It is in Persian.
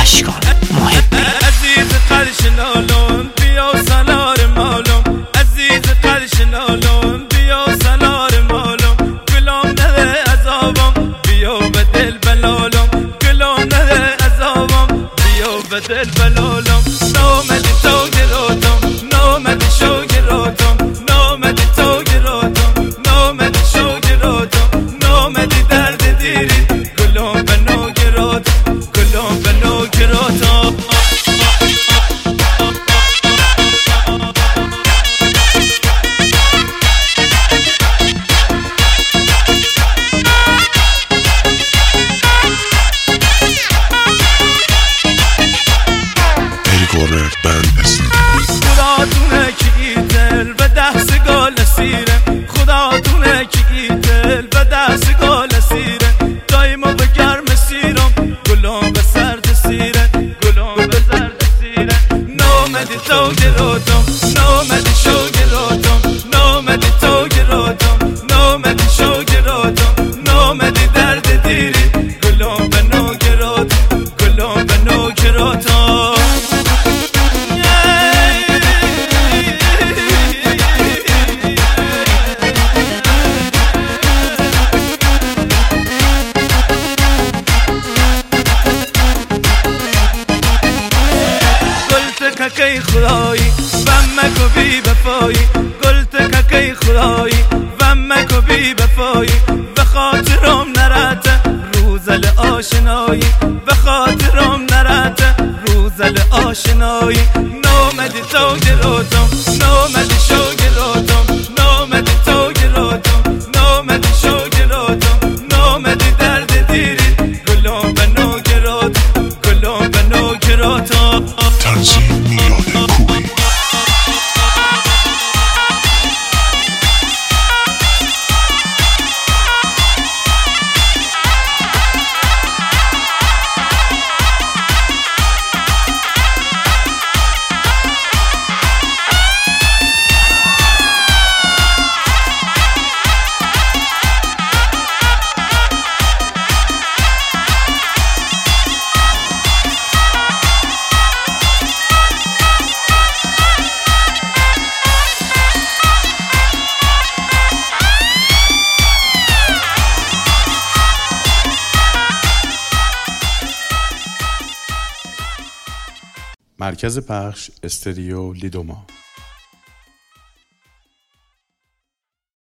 اشکان محبی عزیز قرش نالم بیا سلار مالم عزیز قرش نالم بیا سلار مالم گلام نده عذابم بیا به دل بلالم گلام نده عذابم بیا به دل بلالم نامدی تو گراتم نامدی شو گراتم نامدی تو گراتم نامدی شو گراتم نامدی درد دیری گلام به نو گراتم گلام به نو گراتم خدا دونه کی دل به دست گل سیره خدا دونه کی دل به دست گل سیره دایما به گرم سیرم گلام به سرد سیره گلام به زرد سیره نامدی تو گراتم نامدی شو گراتم نامدی تو گراتم نامدی شو گراتم نامدی درد دیری گلام به نو گراتم گلام به نو گراتم کی خدایی ومک و بی بفایی گلت کی خدایی ومک و بی بفایی به خاطرم نرده روزل آشنایی به خاطرم نرده روزل آشنایی نامدی تو گراتم نامدی شو گراتم نامدی تو گراتم نامدی شو گراتم نامدی درد دیری گلام به نو گراتم گلام به نو گراتم تنظیم میلاد کوی مرکز پخش استریو لیدوما.